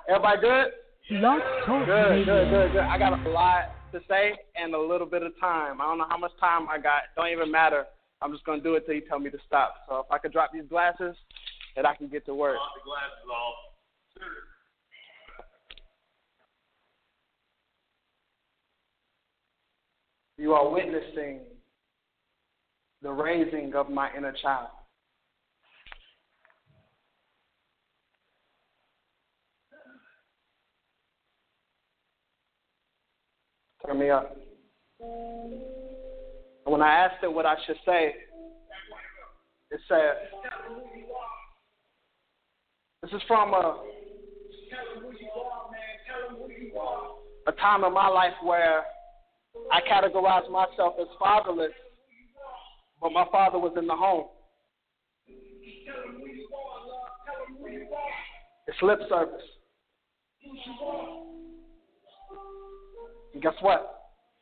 Everybody good? Blog Talk Good. I got a lot to say and a little bit of time. I don't know how much time I got. Don't even matter. I'm just going to do it till you tell me to stop. So if I could drop these glasses, then I can get to work. Drop the glasses off. You are witnessing the raising of my inner child. Turn me up. And when I asked it what I should say, it said, this is from a time in my life where I categorized myself as fatherless, but my father was in the home. It's lip service. And guess what?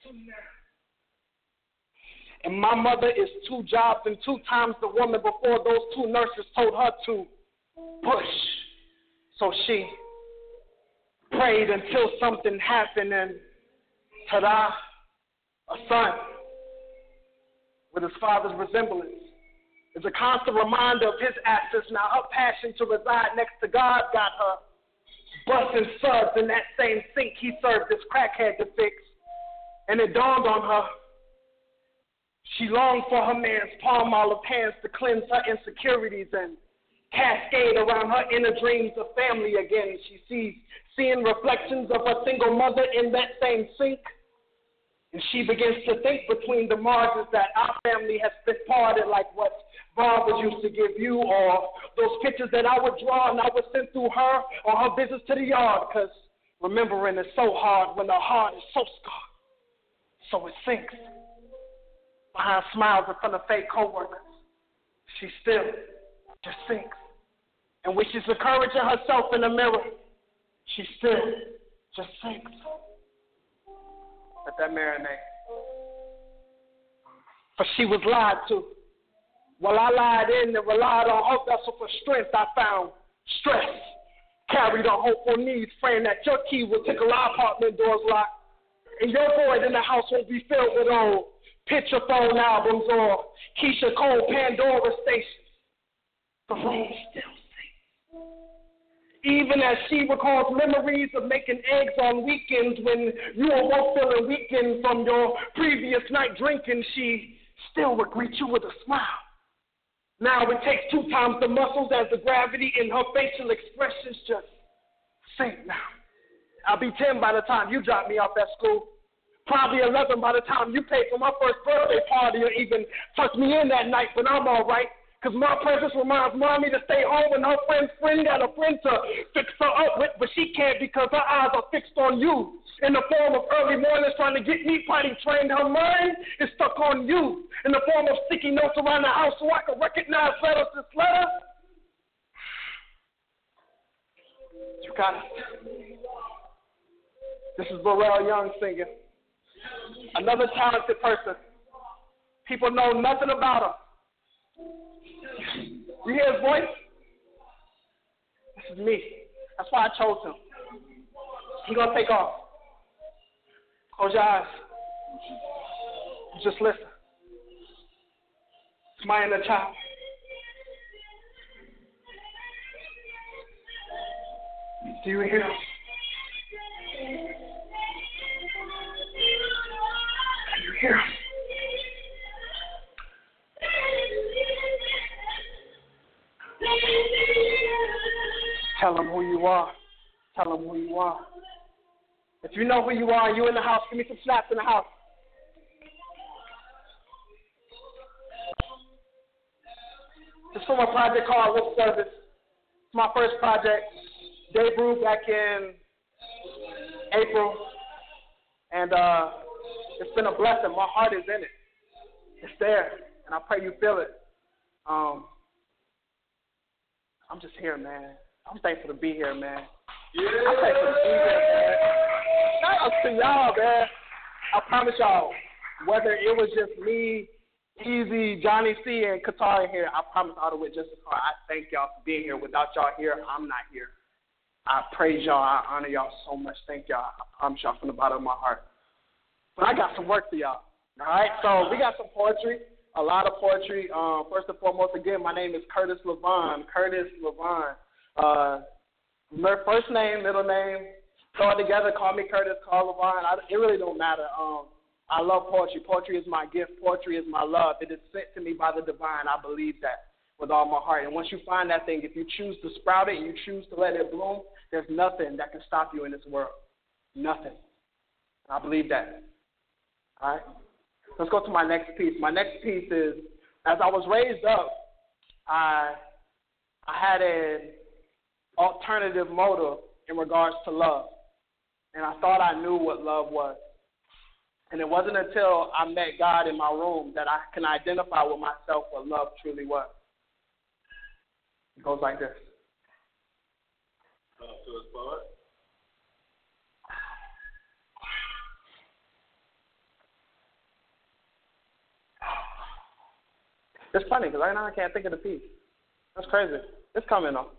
And my mother is 2 jobs and 2 times the woman before those 2 nurses told her to push. So she prayed until something happened, and ta-da, a son with his father's resemblance is a constant reminder of his absence. Now her passion to reside next to God got her busting suds in that same sink he served this crackhead to fix. And it dawned on her, she longed for her man's palm olive hands to cleanse her insecurities and cascade around her inner dreams of family again. She seeing reflections of her single mother in that same sink. And she begins to think between the margins that our family has been parted, like what Barbara used to give you, or those pictures that I would draw and I would send through her or her visits to the yard, because remembering is so hard when the heart is so scarred. So it sinks. Behind smiles in front of fake coworkers, she still just sinks. And when she's encouraging herself in the mirror, she still just sinks. Let that marinate. For she was lied to. While I lied in and relied on her vessel for strength, I found stress. Carried on hopeful needs, praying that your key will tickle our apartment doors locked. And your void in the house won't be filled with old picture phone albums or Keisha Cole Pandora stations. The room still sings. Even as she recalls memories of making eggs on weekends when you awoke feeling weakened from your previous night drinking, she still would greet you with a smile. Now it takes 2 times the muscles as the gravity in her facial expressions just sink now. I'll be 10 by the time you drop me off at school. Probably 11 by the time you pay for my first birthday party or even tuck me in that night, but I'm all right. Because my presence reminds mommy to stay home when her friend's friend got a friend to fix her up with, but she can't because her eyes are fixed on you. In the form of early mornings trying to get me potty trained, her mind is stuck on you. In the form of sticky notes around the house so I can recognize letters to letters. You got it. This is Burrell Young singing. Another talented person. People know nothing about him. You hear his voice? This is me. That's why I chose him. He's going to take off. Close your eyes. Just listen. It's my inner child. Do you hear him? Do you hear him? Tell them who you are. Tell them who you are. If you know who you are, you in the house, give me some snaps in the house. This is from a project called Lip Service. It's my first project. Debuted back in April. And it's been a blessing. My heart is in it. It's there. And I pray you feel it. I'm just here, man. I'm thankful to be here, man. Yeah. I'm thankful to be here, man. Shout out to y'all, man. I promise y'all, whether it was just me, Easy, Johnny C, and Qatar here, I promise I would have went just as hard. I thank y'all for being here. Without y'all here, I'm not here. I praise y'all. I honor y'all so much. Thank y'all. I promise y'all from the bottom of my heart. But I got some work for y'all. All right? So we got some poetry, a lot of poetry. First and foremost, again, my name is Curtis Levon. Curtis Levon. First name, middle name, throw it together, call me Curtis, call Levon. It really don't matter. I love poetry. Poetry is my gift. Poetry is my love. It is sent to me by the divine. I believe that with all my heart. And once you find that thing, if you choose to sprout it, you choose to let it bloom, there's nothing that can stop you in this world. Nothing. I believe that. All right? Let's go to my next piece. My next piece is, as I was raised up, I had an alternative motive in regards to love. And I thought I knew what love was. And it wasn't until I met God in my room that I can identify with myself what love truly was. It goes like this. It's funny because right now I can't think of the piece. That's crazy. It's coming though.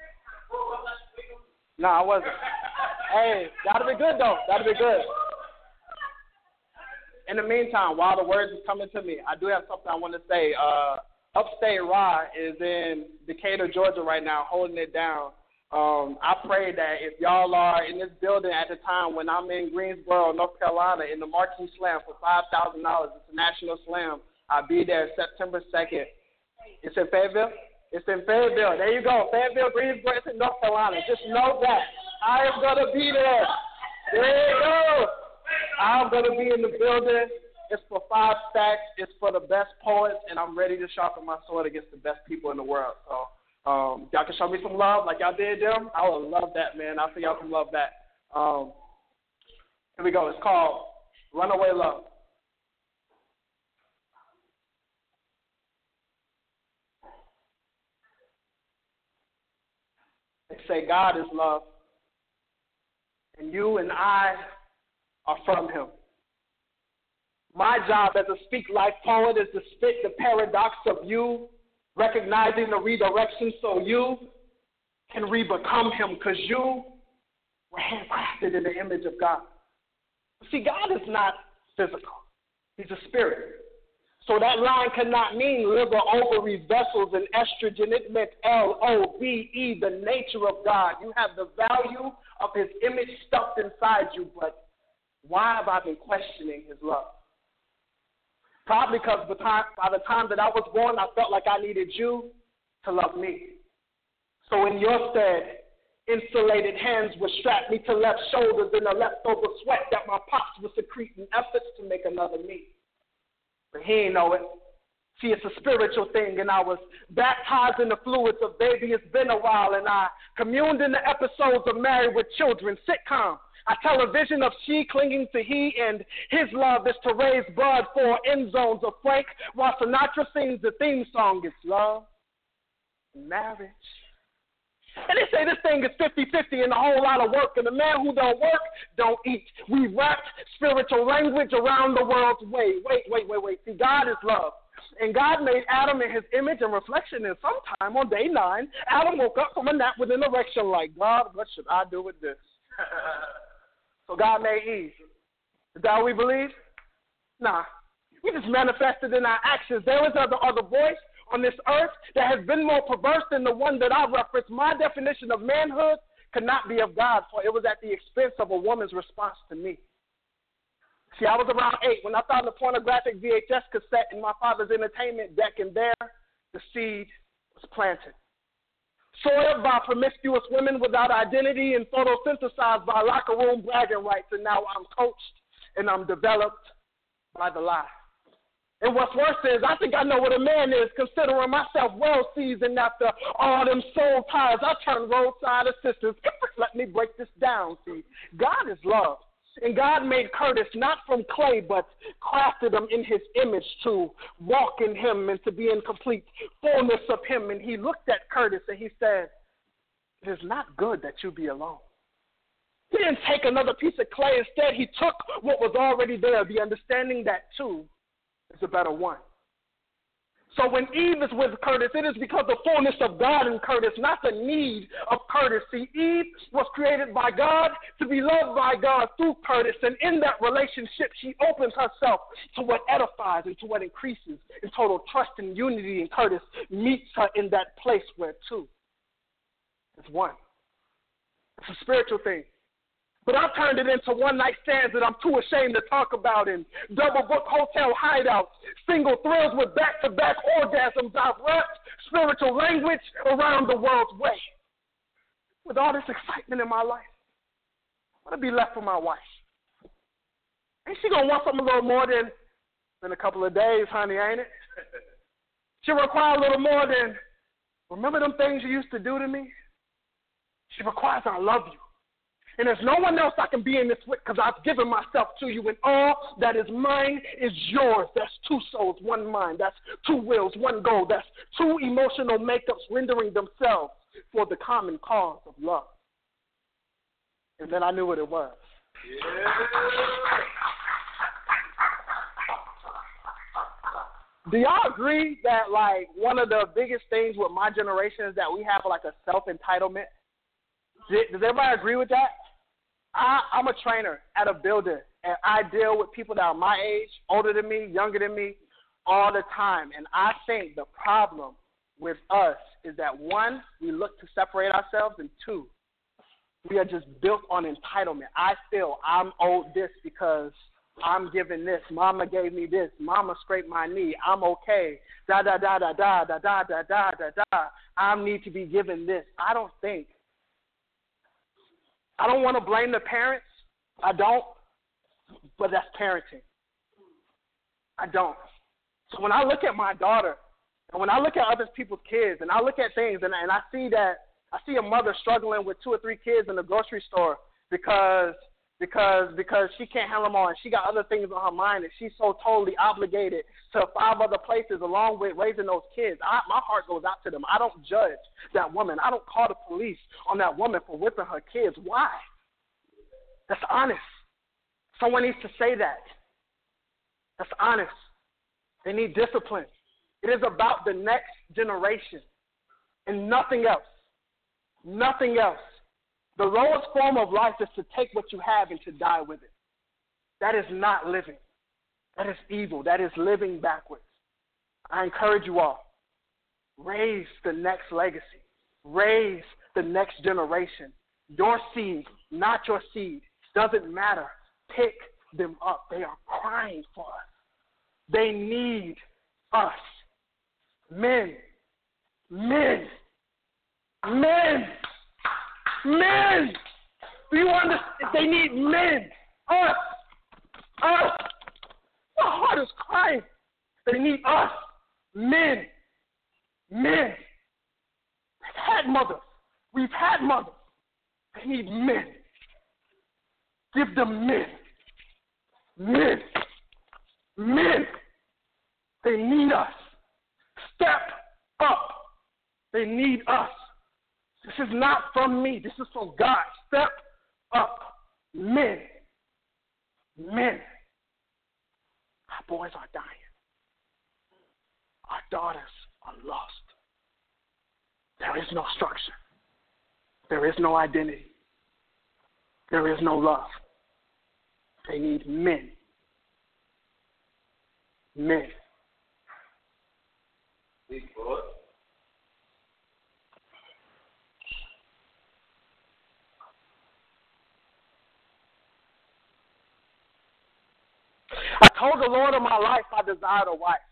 No, I wasn't. Hey, that'll be good though. That'll be good. In the meantime, while the words is coming to me, I do have something I want to say. Upstate Ra is in Decatur, Georgia right now, holding it down. I pray that if y'all are in this building at the time when I'm in Greensboro, North Carolina, in the Marquee Slam for $5,000, it's a national slam, I'll be there September 2nd. It's in Fayetteville? It's in Fayetteville. There you go. Fayetteville, Greensboro, it's in North Carolina. Just know that. I am going to be there. There you go. I'm going to be in the building. It's for 5 stacks. It's for the best poets, and I'm ready to sharpen my sword against the best people in the world. So y'all can show me some love like y'all did them. I would love that, man. I think y'all can love that. Here we go. It's called Runaway Love. They say God is love, and you and I are from him. My job as a speak life poet is to spit the paradox of you, recognizing the redirection so you can re-become him, because you were handcrafted in the image of God. See, God is not physical. He's a spirit. So that line cannot mean liver, ovaries, vessels, and estrogen. It meant LOVE, the nature of God. You have the value of his image stuffed inside you, but why have I been questioning his love? Probably because by the time that I was born, I felt like I needed you to love me. So in your stead, insulated hands would strap me to left shoulders in the leftover sweat that my pops would secrete in efforts to make another me. But he ain't know it. See, it's a spiritual thing, and I was baptized in the fluids of baby. It's been a while, and I communed in the episodes of Married with Children, sitcom. I tell a vision of she clinging to he, and his love is to raise blood for end zones of Frank, while Sinatra sings the theme song. It's love and marriage. And they say this thing is 50-50 and a whole lot of work, and the man who don't work don't eat. We wrapped spiritual language around the world's way. Wait. See, God is love. And God made Adam in his image and reflection, and sometime on day 9, Adam woke up from a nap with an erection like, God, what should I do with this? So God made Eve. Is that what we believe? Nah. We just manifested in our actions. There is other voice on this earth that has been more perverse than the one that I referenced. My definition of manhood could not be of God, for it was at the expense of a woman's response to me. See, I was around 8 when I found the pornographic VHS cassette in my father's entertainment deck, and there the seed was planted. Soiled by promiscuous women without identity and photosynthesized by locker room bragging rights, and now I'm coached and I'm developed by the lie. And what's worse is I think I know what a man is, considering myself well seasoned after all them soul ties. I turn roadside assistance. Let me break this down. See, God is love. And God made Curtis not from clay, but crafted him in his image to walk in him and to be in complete fullness of him. And he looked at Curtis and he said, it is not good that you be alone. He didn't take another piece of clay. Instead, he took what was already there, the understanding that two is a better one. So when Eve is with Curtis, it is because the fullness of God in Curtis, not the need of Curtis. See, Eve was created by God to be loved by God through Curtis. And in that relationship, she opens herself to what edifies and to what increases in total trust and unity. And Curtis meets her in that place where two is one. It's a spiritual thing. But I've turned it into one-night stands that I'm too ashamed to talk about, in double-book hotel hideouts, single thrills with back-to-back orgasms. I've wrapped spiritual language around the world's way. With all this excitement in my life, what'll be left for my wife? Ain't she going to want something a little more than a couple of days, honey, ain't it? She'll require a little more than, remember them things you used to do to me? She requires I love you. And there's no one else I can be in this with because I've given myself to you. And all that is mine is yours. That's two souls, one mind. That's two wills, one goal. That's two emotional makeups rendering themselves for the common cause of love. And then I knew what it was. Yeah. Do y'all agree that, like, one of the biggest things with my generation is that we have, like, a self-entitlement? Does everybody agree with that? I'm a trainer at a building, and I deal with people that are my age, older than me, younger than me, all the time. And I think the problem with us is that, one, we look to separate ourselves, and two, we are just built on entitlement. I feel I'm owed this because I'm given this. Mama gave me this. Mama scraped my knee. I'm okay. Da, da, da, da, da, da, da, da, da, da, da. I need to be given this. I don't want to blame the parents. I don't. But that's parenting. I don't. So when I look at my daughter, and when I look at other people's kids, and I look at things, and I see a mother struggling with 2 or 3 kids in the grocery store because she can't handle them all, and she got other things on her mind, and she's so totally obligated to 5 other places along with raising those kids. My heart goes out to them. I don't judge that woman. I don't call the police on that woman for whipping her kids. Why? That's honest. Someone needs to say that. That's honest. They need discipline. It is about the next generation and nothing else. Nothing else. The lowest form of life is to take what you have and to die with it. That is not living. That is evil. That is living backwards. I encourage you all, raise the next legacy. Raise the next generation. Your seed, not your seed. Doesn't matter. Pick them up. They are crying for us. They need us. Men. Men. Men. Men! Do you understand? They need men. Us. Us. My heart is crying. They need us. Men. Men. They've had mothers. We've had mothers. They need men. Give them men. Men. Men. They need us. Step up. They need us. This is not from me. This is from God. Step up. Men. Men. Our boys are dying. Our daughters are lost. There is no structure. There is no identity. There is no love. They need men. Men. Big boy. I told the Lord of my life I desired a wife.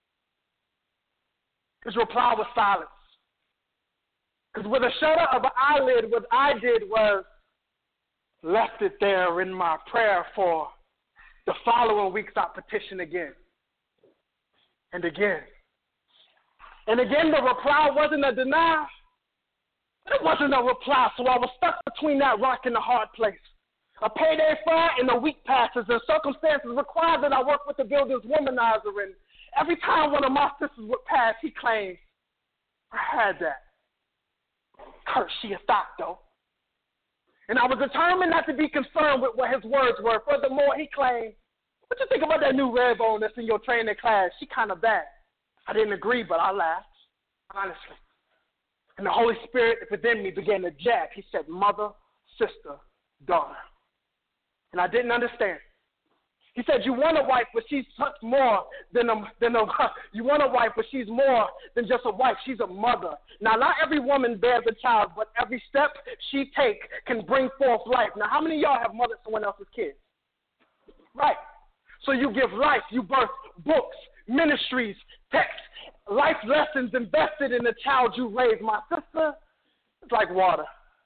His reply was silence. Because with a shudder of an eyelid, what I did was left it there in my prayer for the following weeks. I petitioned again and again. And again, the reply wasn't a denial. It wasn't a reply, so I was stuck between that rock and a hard place. A payday fire and a week passes, and circumstances require that I work with the building's womanizer. And every time one of my sisters would pass, he claimed, I had that. Curse, she a thought, though. And I was determined not to be concerned with what his words were. Furthermore, he claimed, what you think about that new red bone that's in your training class? She kind of bad. I didn't agree, but I laughed, honestly. And the Holy Spirit within me began to jab. He said, mother, sister, daughter. And I didn't understand. He said, you want a wife, but she's much more than a you want a wife, but she's more than just a wife. She's a mother. Now, not every woman bears a child, but every step she takes can bring forth life. Now, how many of y'all have mothered someone else's kids? Right. So you give life. You birth books, ministries, texts, life lessons invested in the child you raise. My sister, it's like water.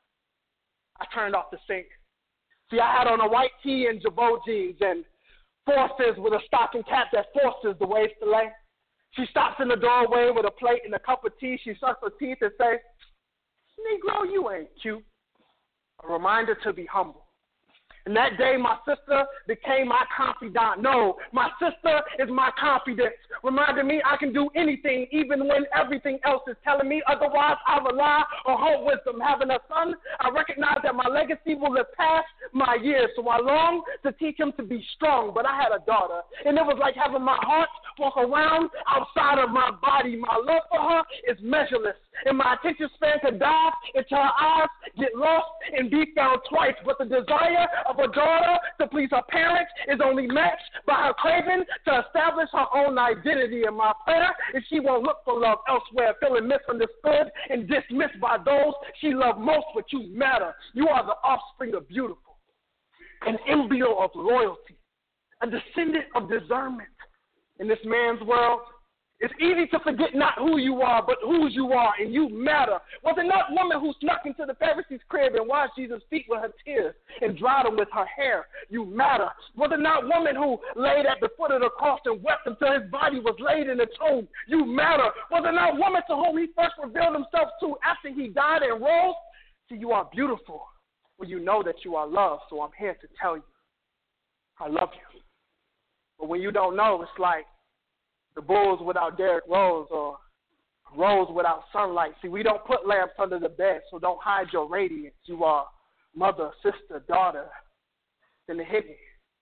I turned off the sink. See, I had on a white tee and Jabot jeans and Forces with a stocking cap that forces the waves to lay. She stops in the doorway with a plate and a cup of tea. She sucks her teeth and says, Negro, you ain't cute. A reminder to be humble. And that day, my sister became my confidant. No, my sister is my confidence, reminding me I can do anything, even when everything else is telling me otherwise. I rely on her wisdom. Having a son, I recognize that my legacy will live past my years, so I long to teach him to be strong. But I had a daughter, and it was like having my heart walk around outside of my body. My love for her is measureless, and my attention span could dive into her eyes, get lost, and be found twice. But the desire of a daughter to please her parents is only matched by her craving to establish her own identity. And my prayer is she won't look for love elsewhere, feeling misunderstood and dismissed by those she loved most. But you matter. You are the offspring of beautiful, an embryo of loyalty, a descendant of discernment. In this man's world, it's easy to forget not who you are, but whose you are, and you matter. Was it not woman who snuck into the Pharisee's crib and washed Jesus' feet with her tears and dried them with her hair? You matter. Was it not woman who laid at the foot of the cross and wept until his body was laid in the tomb? You matter. Was it not woman to whom he first revealed himself to after he died and rose? See, you are beautiful when you know that you are loved, so I'm here to tell you, I love you. But when you don't know, it's like the Bulls without Derrick Rose or Rose without sunlight. See, we don't put lamps under the bed, so don't hide your radiance. You are mother, sister, daughter, then the hidden.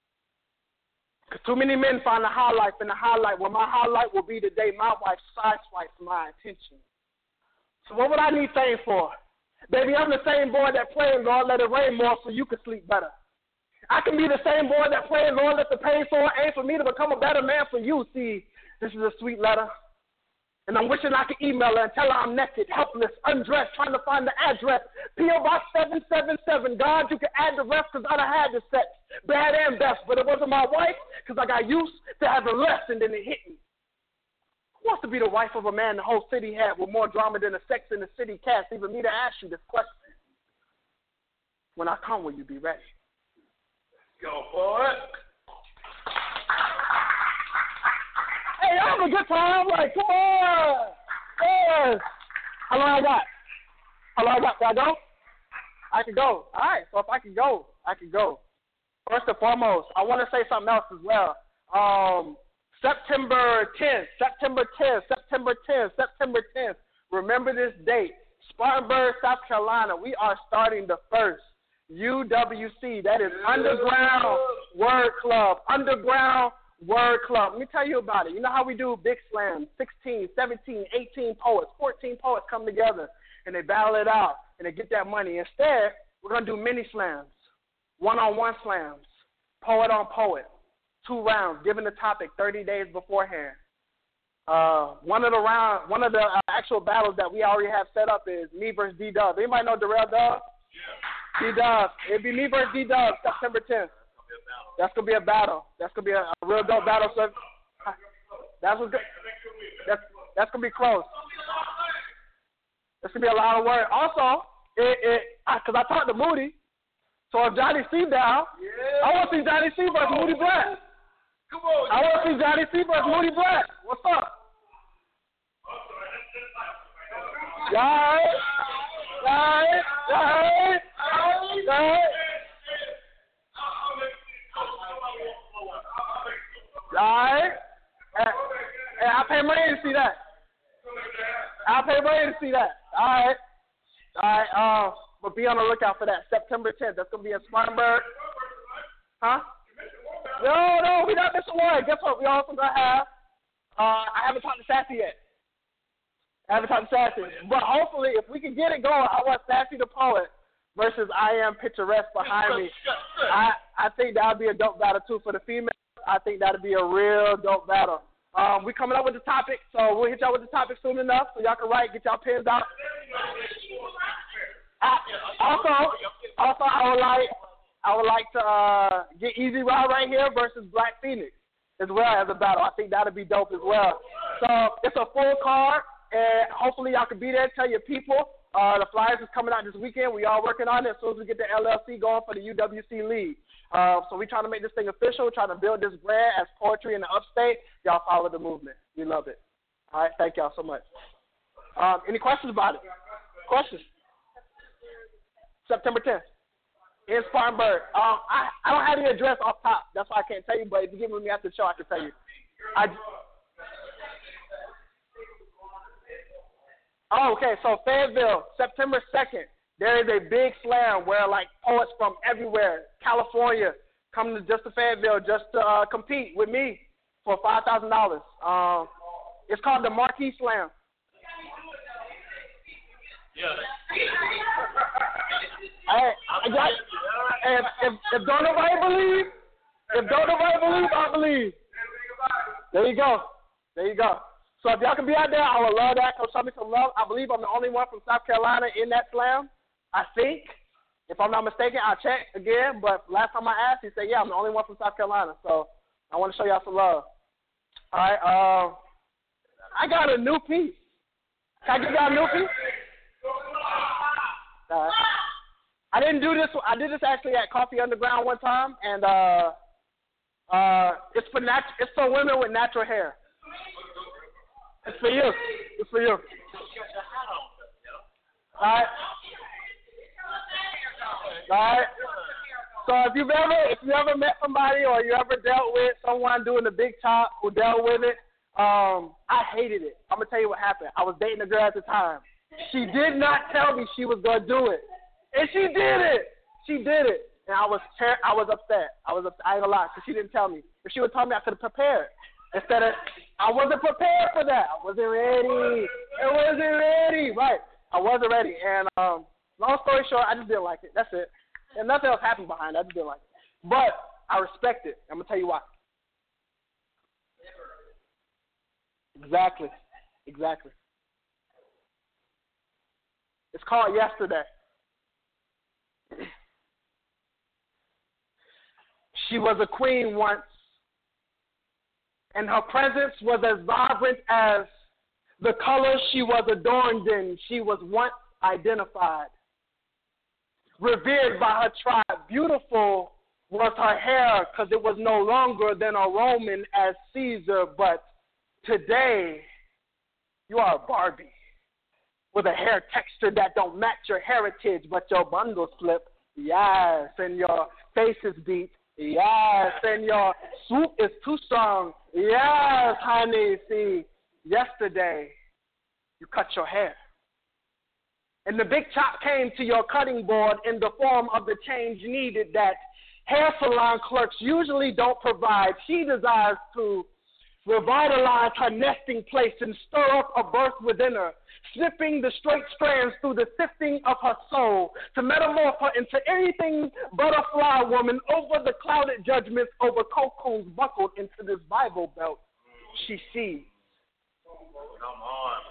Because too many men find the highlight in the highlight. Well, my highlight will be the day my wife sideswipes my attention. So what would I need fame for? Baby, I'm the same boy that prayed, Lord, let it rain more so you can sleep better. I can be the same boy that prayed, Lord, let the pain soar aim for me to become a better man for you. See, this is a sweet letter, and I'm wishing I could email her and tell her I'm naked, helpless, undressed, trying to find the address. P.O. Box 777. God, you can add the rest because I done had the sex, bad and best, but it wasn't my wife because I got used to having less and then it hit me. Who wants to be the wife of a man the whole city had with more drama than the Sex in the City cast? Even me to ask you this question. When I come, will you be ready? Go for it. Hey, y'all have a good time. Like, come on. Yes. How long I got? Can I go? I can go. All right. So if I can go, I can go. First and foremost, I want to say something else as well. September 10th. Remember this date. Spartanburg, South Carolina. We are starting the first UWC. That is Underground Word Club. Underground Word Club. Let me tell you about it. You know how we do big slams, 16, 17, 18 poets, 14 poets come together, and they battle it out, and they get that money. Instead, we're going to do mini slams, one-on-one slams, poet on poet, 2 rounds, given the topic 30 days beforehand. One of the actual battles that we already have set up is me versus D-Dub. Anybody know Darrell Dub? Yeah. D-Dub. It'd be me versus D-Dub, September 10th. That's going to be a battle. That's going to be a real dope battle. So that's going to be close. That's going to be a lot of work. Also, because I talked to Moody, so if Johnny C down, I want to see Johnny C versus Moody Black. Come on. I want to see Johnny C versus Moody Black. What's up? Y'all right? All right. Hey, I'll pay money to see that. All right. But be on the lookout for that. September 10th. That's going to be in Spartanburg. Huh? No, we're not missing one. Guess what? We also going to have I haven't talked to Sassy yet. But hopefully, if we can get it going, I want Sassy the Poet versus I Am Picturesque behind me. I think that would be a dope battle, too, for the females. I think that would be a real dope battle. We coming up with the topic, so we'll hit y'all with the topic soon enough so y'all can write, get y'all pens out. Also, I would like to get Easy Ride right here versus Black Phoenix as well as a battle. I think that would be dope as well. So it's a full card. And hopefully y'all can be there. Tell your people. The Flyers is coming out this weekend. We all working on it as soon as we get the LLC going for the UWC League. So we're trying to make this thing official. We're trying to build this brand as poetry in the upstate. Y'all follow the movement. We love it. All right. Thank y'all so much. Any questions about it? Questions? September 10th. In Spartanburg. I don't have the address off top. That's why I can't tell you. But if you get with me after the show, I can tell you. Oh, okay, so Fayetteville, September 2nd, there is a big slam where, like, poets from everywhere, California, come to Fayetteville just to compete with me for $5,000. It's called the Marquee Slam. Yeah. If don't nobody believe, I believe. There you go. So if y'all can be out there, I would love that. Come show me some love. I believe I'm the only one from South Carolina in that slam. I think. If I'm not mistaken, I'll check again. But last time I asked, he said, yeah, I'm the only one from South Carolina. So I want to show y'all some love. All right. I got a new piece. Can I give y'all a new piece? I didn't do this. I did this actually at Coffee Underground one time. And it's for women with natural hair. It's for you. All right. So if you ever met somebody or you ever dealt with someone doing the big top who dealt with it, I hated it. I'm gonna tell you what happened. I was dating a girl at the time. She did not tell me she was gonna do it, and she did it. And I was upset. I ain't gonna lie, because she didn't tell me. If she would tell me, I could have prepared. Instead of, I wasn't prepared for that. I wasn't ready. Right. I wasn't ready. And long story short, I just didn't like it. That's it. And nothing else happened behind it. I just didn't like it. But I respect it. I'm going to tell you why. Exactly. It's called Yesterday. She was a queen once, and her presence was as vibrant as the colors she was adorned in. She was once identified, revered by her tribe. Beautiful was her hair, because it was no longer than a Roman as Caesar, but today you are a Barbie with a hair texture that don't match your heritage, but your bundle slip, yes, and your face is beat. Yes, and your swoop is too strong. Yes, honey, see, yesterday you cut your hair. And the big chop came to your cutting board in the form of the change needed that hair salon clerks usually don't provide. She desires to revitalize her nesting place and stir up a birth within her, snipping the straight strands through the sifting of her soul to metamorph her into anything but a fly woman over the clouded judgments over cocoons buckled into this Bible belt she sees. Come on.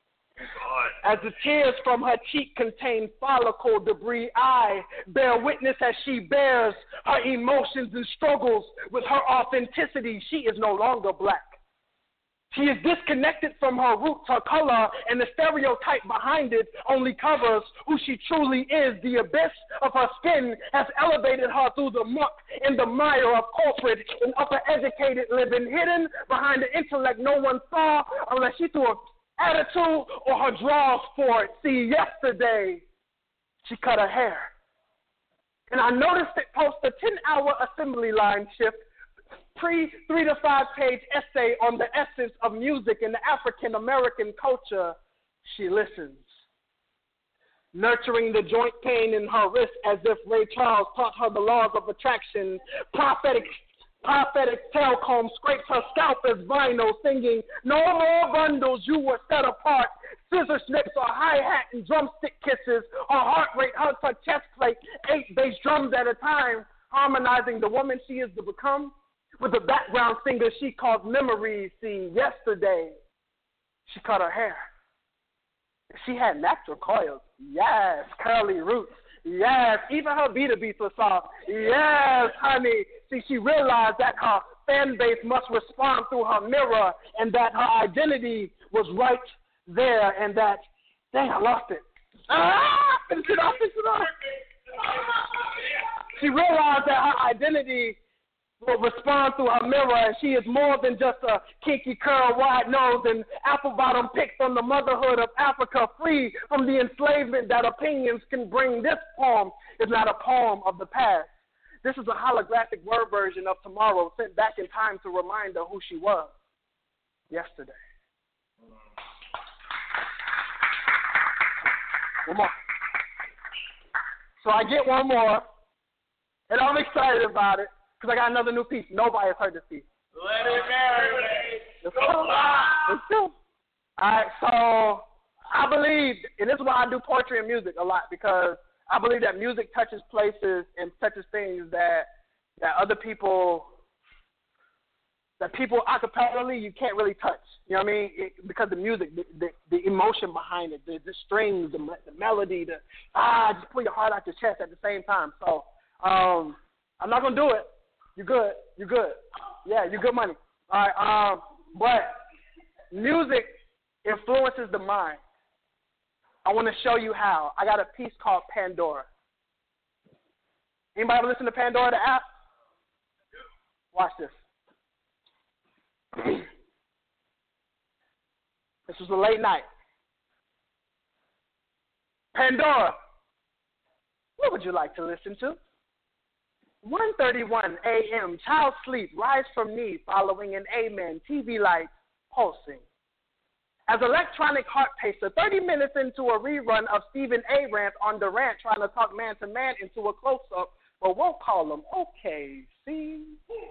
As the tears from her cheek contain follicle debris, I bear witness as she bears her emotions and struggles with her authenticity. She is no longer black. She is disconnected from her roots, her color, and the stereotype behind it only covers who she truly is. The abyss of her skin has elevated her through the muck and the mire of corporate and upper educated living, hidden behind the intellect no one saw unless she threw an attitude or her draws for it. See, yesterday she cut her hair. And I noticed it post a 10-hour assembly line shift, 3 to 5 page essay on the essence of music and the African American culture. She listens, nurturing the joint pain in her wrist as if Ray Charles taught her the laws of attraction, prophetic Prophetic tail comb scrapes her scalp as vinyl, singing, no more bundles, you were set apart. Scissor snips or hi-hat and drumstick kisses. Her heart rate hugs her chest plate, 8 bass drums at a time, harmonizing the woman she is to become with a background singer she calls memories. See, yesterday, she cut her hair. She had natural coils. Yes, curly roots. Yes, even her beater beats were soft. Yes, honey. See, she realized that her fan base must respond through her mirror and that her identity was right there and that, dang, I lost it. Finish it off. She realized that her identity will respond through her mirror, and she is more than just a kinky curl, wide nose, and apple-bottom pics on the motherhood of Africa, free from the enslavement that opinions can bring. This poem is not a poem of the past. This is a holographic word version of tomorrow sent back in time to remind her who she was yesterday. One more. So I get one more, and I'm excited about it. Because I got another new piece. Nobody has heard this piece. Let it marinate. Let's go. Let's go. All right, so I believe, and this is why I do poetry and music a lot, because I believe that music touches places and touches things that other people, that people acapellally you can't really touch. You know what I mean? Because the music, the emotion behind it, the strings, the melody, just pull your heart out your chest at the same time. So I'm not going to do it. You're good. You're good. Yeah, you're good money. All right. But music influences the mind. I want to show you how. I got a piece called Pandora. Anybody ever listen to Pandora, the app? Watch this. This was a late night. Pandora, what would you like to listen to? 1:31 a.m. Child sleep, rise from knee, following an amen. TV lights pulsing. As electronic heart pacer, 30 minutes into a rerun of Stephen A. rant on Durant trying to talk man to man into a close-up, but we'll call him okay, see?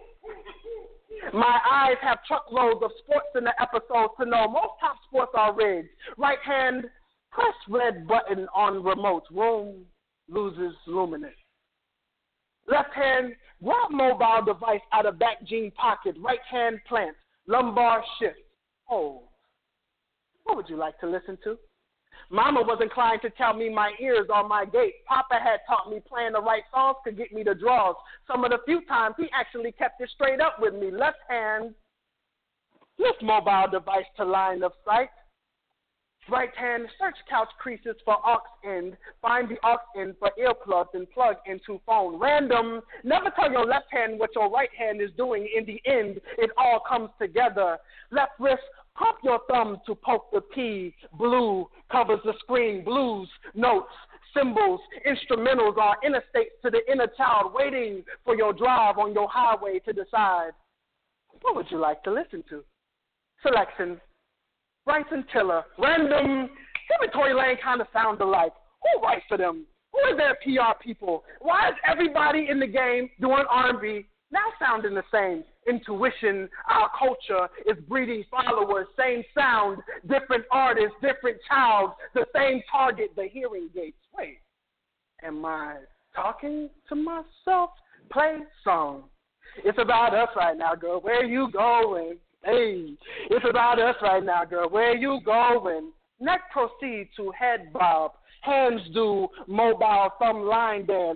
My eyes have truckloads of sports in the episodes to know most top sports are rigged. Right hand, press red button on remote. Room loses luminance. Left hand, grab mobile device out of back jean pocket. Right hand plant, lumbar shift. Hold. What would you like to listen to? Mama was inclined to tell me my ears are my gate. Papa had taught me playing the right songs could get me the draws. Some of the few times he actually kept it straight up with me. Left hand, lift mobile device to line of sight. Right hand, search couch creases for aux end. Find the aux end for earplugs and plug into phone. Random, never tell your left hand what your right hand is doing. In the end, it all comes together. Left wrist, pop your thumb to poke the P. Blue covers the screen. Blues, notes, symbols, instrumentals are interstates to the inner child, waiting for your drive on your highway to decide. What would you like to listen to? Selection. Bryson Tiller, random, him and Tory Lane kind of sound alike. Who writes for them? Who are their PR people? Why is everybody in the game doing R&B now sounding the same? Intuition, our culture is breeding followers, same sound, different artists, different child, the same target, the hearing gates. Wait, am I talking to myself? Play song. It's about us right now, girl. Where you going? Hey, it's about us right now, girl. Where you going? Neck proceed to head bob. Hands do mobile thumb line dance.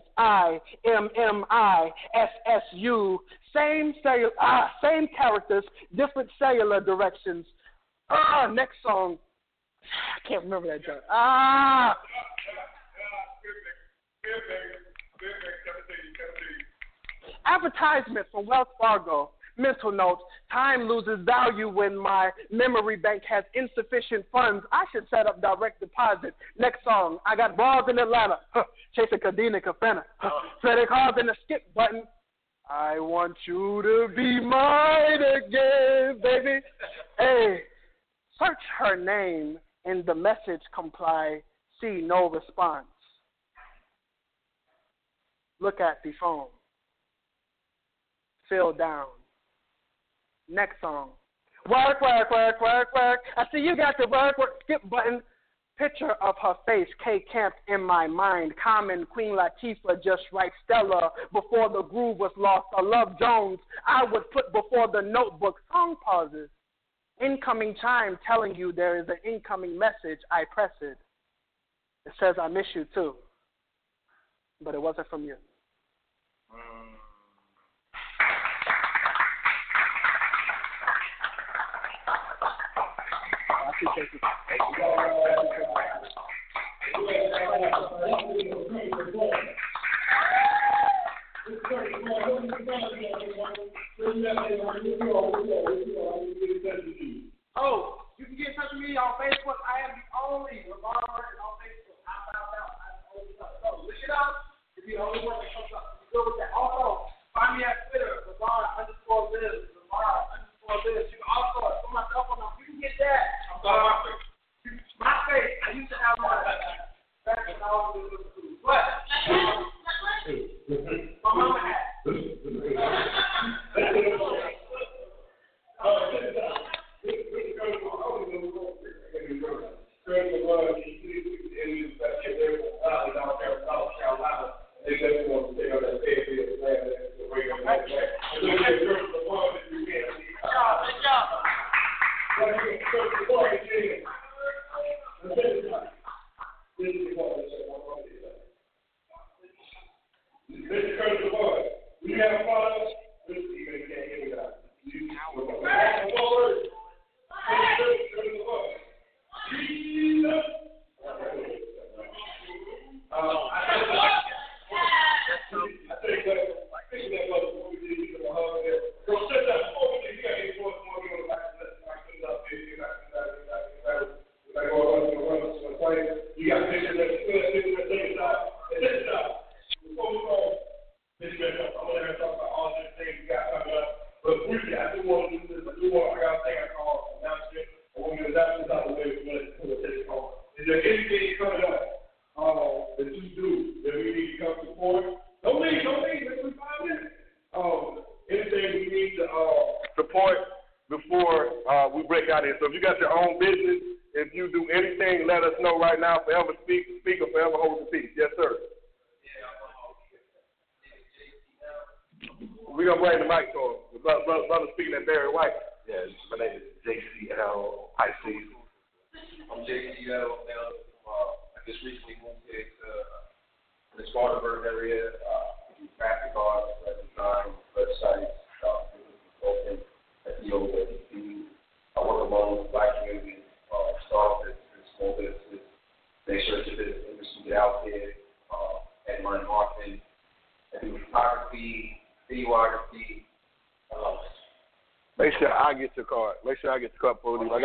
IMMISSU. Same characters, different cellular directions. Next song. I can't remember that joke. Advertisement from Wells Fargo. Mental notes, time loses value when my memory bank has insufficient funds. I should set up direct deposit. Next song, I got balls in Atlanta. Chasing Kadena Kafena. Credit cards and the skip button. I want you to be mine again, baby. Hey, search her name in the message comply. See no response. Look at the phone. feel down. Next song. Work, work, work, work, work. I see you got the work, work, skip button. Picture of her face, K Camp in my mind. Common, Queen Latifah, just right. Stella, before the groove was lost. I love Jones, I would put before the notebook. Song pauses. Incoming chime telling you there is an incoming message. I press it. It says I miss you too. But it wasn't from you. Oh, you can get in touch with me on Facebook. I am the only Lamar Martin on Facebook. I found out. So look it up. You're the only one that comes up. You go with that. Also, find me at Twitter, Lamar_Liz. Lamar_Liz. You can also put myself on. You can get that. I'm sorry. My face. I used to have one. Back when I was in the school. But my mama had. I get the card for you. I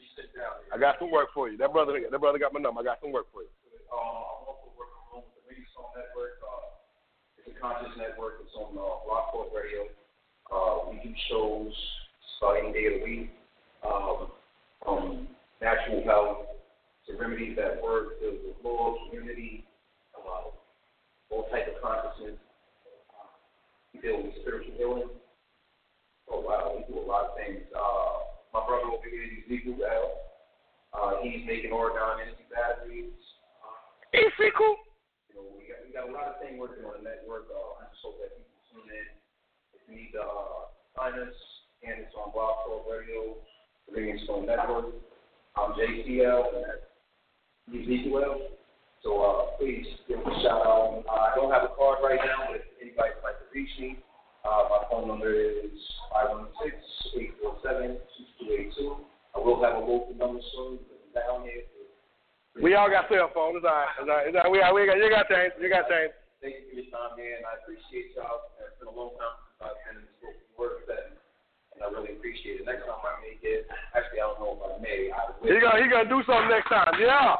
got some work for you. That brother got my number. I got some work for you. I'm also working along with the Radio Song Network. It's a conscious network. It's on Rock Talk Radio. We do shows starting day of the week, from natural health to remedies that work, to the law, community, all type of consciousness. We deal with spiritual healing. Oh wow, we do a lot of things. My brother over here, Ezekiel L. He's making Oregon energy batteries. Ezekiel. You know, we got a lot of things working on the network. I just hope that people tune in. If you need to find us, and it's on Blog Talk Radio, the Ringing Stone Network. I'm JCL, and that's Ezekiel. So please give us a shout out. I don't have a card right now, but if anybody would like to reach me, my phone number is 516-847-2282. I will have a local number soon down here. We all got cell phones. It's all right. You got change. Thank you for your time, man. I appreciate y'all. It's been a long time since I've been in this work setting, and I really appreciate it. Next time I may get, actually, I don't know if I may. He gonna do something next time. Yeah.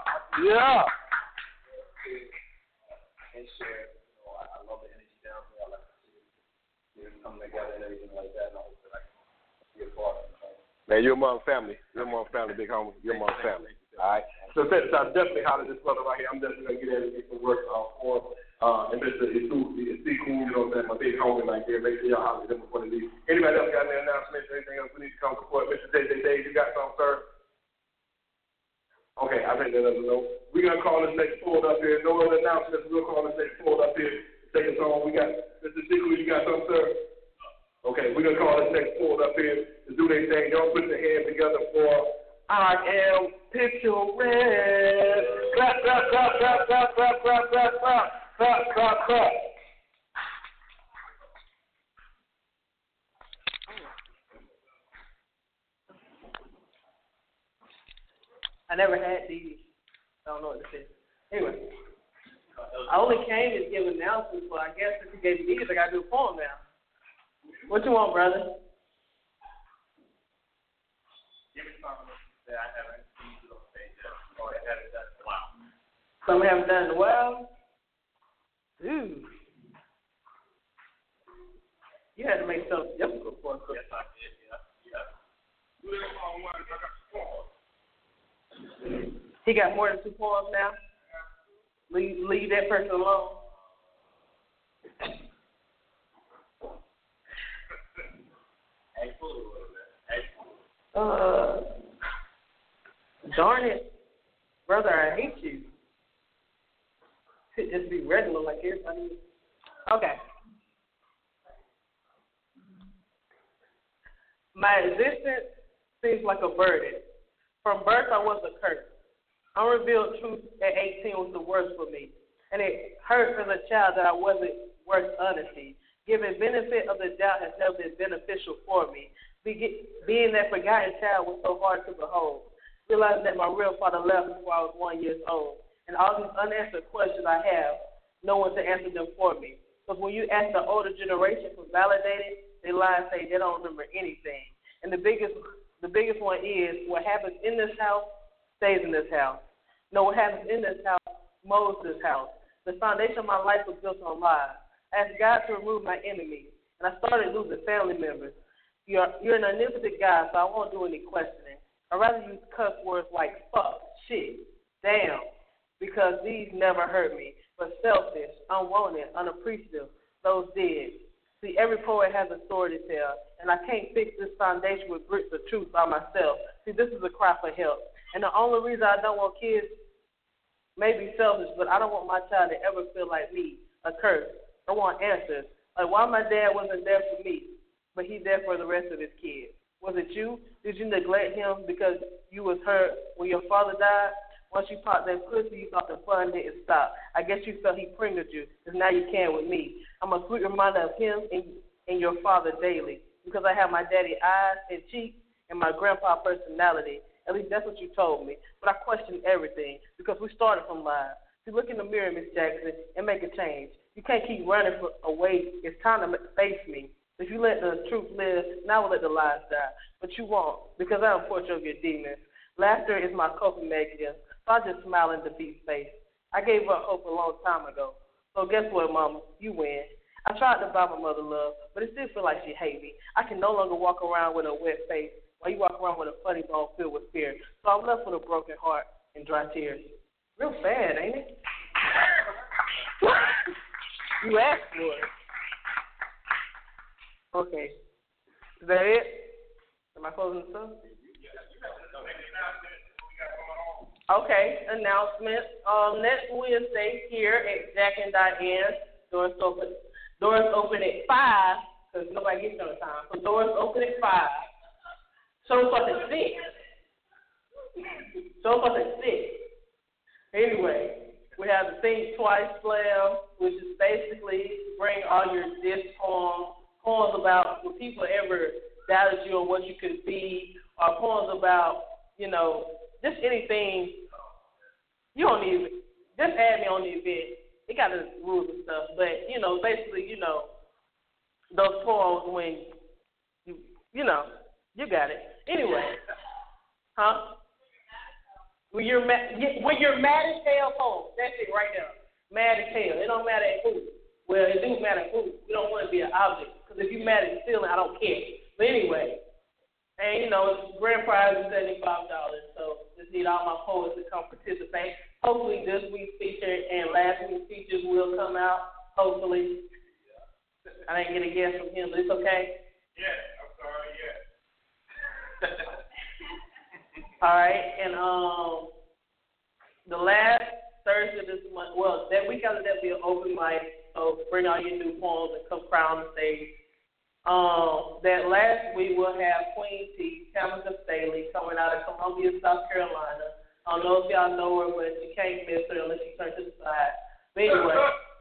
And share. You know, I love the energy down here. I like to see it come together and everything like that. And I hope that I can be a part of it. Man, you're among family. Big homie. You're among family. All right. So I'm definitely hollering this brother right here. I'm definitely gonna get everything from work for him. And Mr. It's cool, you know what I'm saying? My big homie like there. Make sure y'all holler at them before they leave. Anybody else got any announcements or anything else we need to come support? Mr. JJ Dave, you got something, sir? Okay, I think that doesn't know. We're going to call this next pulled up here. No other announcements. We'll call this next pulled up here. Take us on. We got Mr. Sequel, you got something, sir? Okay, we're going to call this next pulled up here to do their thing. Y'all put your hands together for I Am Picturesque. Clap, clap, clap, clap, clap, clap, clap, clap, clap. Clap, clap, clap. I never had these. I don't know what this is. Anyway, I only came to give announcements, but I guess if you gave me these, I got to do a poem now. What you want, brother? Give me something that I haven't seen on stage yet, or I haven't done in a while. Something I haven't done in a while? Ooh. You had to make something difficult for us. Yes, I did, yeah. He got more than 2 poems now? Leave that person alone. Darn it. Brother, I hate you. Should just be regular like everybody is. Okay. My existence seems like a burden. From birth, I was a curse. Unrevealed truth at 18 was the worst for me. And it hurt as a child that I wasn't worth honesty. Giving benefit of the doubt has never been beneficial for me. Being that forgotten child was so hard to behold. Realizing that my real father left before I was 1 year old. And all these unanswered questions I have, no one to answer them for me. Because when you ask the older generation for validating, they lie and say they don't remember anything. And the biggest one is what happens in this house stays in this house. No, what happens in this house molds this house. The foundation of my life was built on lies. I asked God to remove my enemies, and I started losing family members. You're an omnipotent guy, so I won't do any questioning. I'd rather use cuss words like fuck, shit, damn, because these never hurt me. But selfish, unwanted, unappreciative, those did. See, every poet has a story to tell, and I can't fix this foundation with bricks of truth by myself. See, this is a cry for help. And the only reason I don't want kids may be selfish, but I don't want my child to ever feel like me, a curse. I want answers. Like why my dad wasn't there for me, but he's there for the rest of his kids. Was it you? Did you neglect him because you was hurt when your father died? Once you popped that pussy, you thought the fun didn't stop. I guess you felt he pringled you, because now you can with me. I'm a sweet reminder of him and your father daily, because I have my daddy eyes and cheeks and my grandpa personality. At least that's what you told me. But I questioned everything, because we started from lies. See, look in the mirror, Miss Jackson, and make a change. You can't keep running away. It's time to face me. If you let the truth live, now we'll let the lies die. But you won't, because I am portrait of your demons. Laughter is my coping mechanism, so I just smile and defeat face. I gave up hope a long time ago. So guess what, Mama? You win. I tried to buy my mother love, but it still feels like she hates me. I can no longer walk around with a wet face while you walk around with a funny bone filled with fear. So I'm left with a broken heart and dry tears. Real sad, ain't it? You asked for it. Okay. Is that it? Am I closing the stuff? Okay, announcement. Next Wednesday here at Jack and Diane, doors open at 5, because nobody gets on time. So doors open at 5. Show us at 6. Show us at 6. Anyway, we have the Think Twice Slam, which is basically bring all your diss poems about when people ever doubted you on what you could be, or poems about, just anything. You don't need it. Just add me on the event. It got the rules and stuff, but basically, those poems when you got it. Anyway, huh? When you're mad as hell, poems. That's it right there. Mad as hell. It don't matter at who. Well, it do matter at who. We don't want to be an object, because if you mad at the ceiling, I don't care. But anyway. And, it's grand prize is $75, so just need all my poets to come participate. hopefully this week's feature and last week's features will come out. Hopefully. I didn't get a guess from him, but it's okay. Yeah, I'm sorry, yeah. All right, and the last Thursday this month, well, that week after that will be an open mic, so bring all your new poems and come crown the stage. That last week we'll have Queen T, Tamika Staley, coming out of Columbia, South Carolina. I don't know if y'all know her, but you can't miss her unless you turn to the side. But anyway,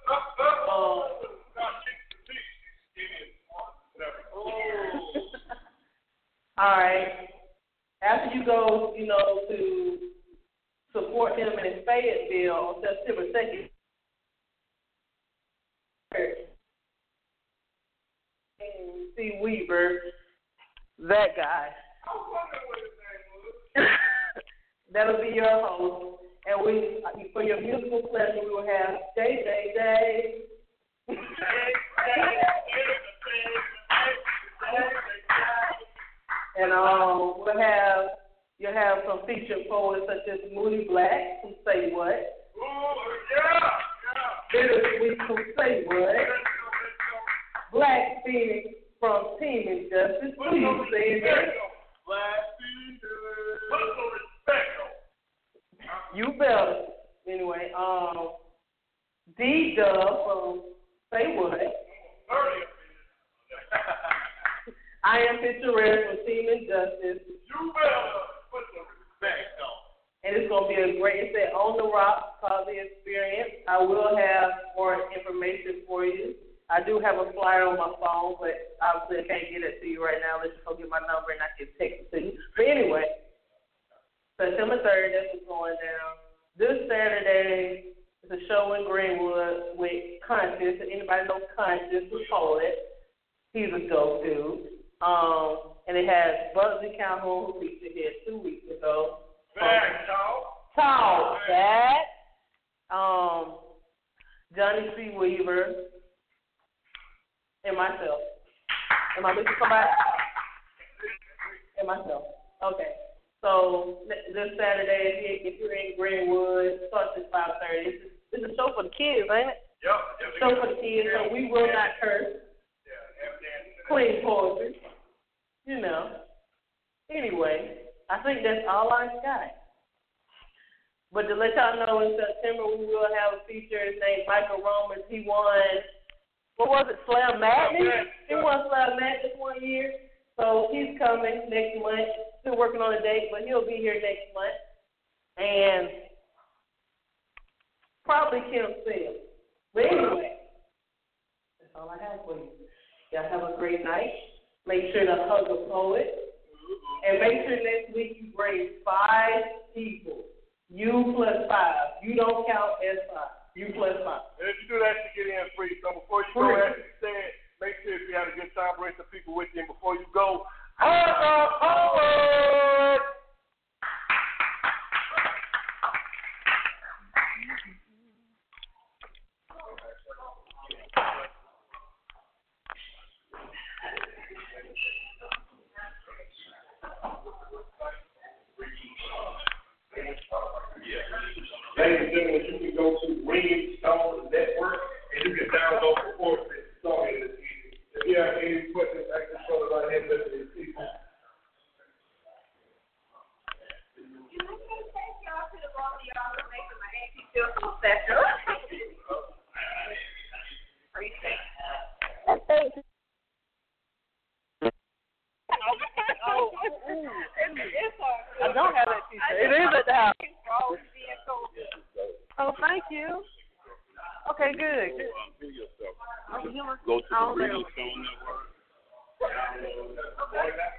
all right. After you go, to support him in Fayetteville on September 2nd, C. Weaver, that guy. That'll be your host. And for your musical pleasure, we will have Day. And you'll have some featured poets such as Moody Black from Say What. Bittersweet from Say What. Black Phoenix from Team Injustice. Please say that. You better. Anyway, D-Dub from Say What. I am Picturesque from Team Injustice. You better put some respect on. And it's going to be a great set on the rock called The Experience. I will have more information for you. I do have a flyer on my phone, but obviously I can't get it to you right now. Let's just go get my number and I can text it to you. But anyway, September 3rd, that's what's going down. This Saturday is a show in Greenwood with Conscious. Anybody know Conscious, the poet? He's a dope dude. And it has Bugsy Calhoun, who featured here 2 weeks ago. Talk. That. Johnny C. Weaver. And myself. Am I missing somebody? And myself. Okay. So this Saturday, if you're in Greenwood, it starts at 5:30. It's a show for the kids, ain't it? Yep. Show for the kids, so we will not curse. Clean poetry. Anyway, I think that's all I got. But to let y'all know, in September we will have a feature named Michael Romans. He won, what was it, Slam Madness? He won Slam Madness 1 year. So he's coming next month. Still working on a date, but he'll be here next month. And probably Kim Sims. But anyway, that's all I have for you. Y'all have a great night. Make sure to hug a poet. And make sure next week you bring 5 people. You plus 5. You don't count as 5. You plus 5. And if you do that, you get in free. So before you go, as you said, make sure if you have a good time, bring some people with you. And before you go, hug a poet! Ladies and gentlemen, you can go to Ringing Stone Network and you can download the course that you saw in this evening. If you have any questions, I can show it right here with the people. Thank y'all to the both of y'all for making my auntie feel so special. Appreciate it. I don't have that t-shirt. It is at the house. Oh, thank you. Okay, good. Go to the Ringing Stone Network.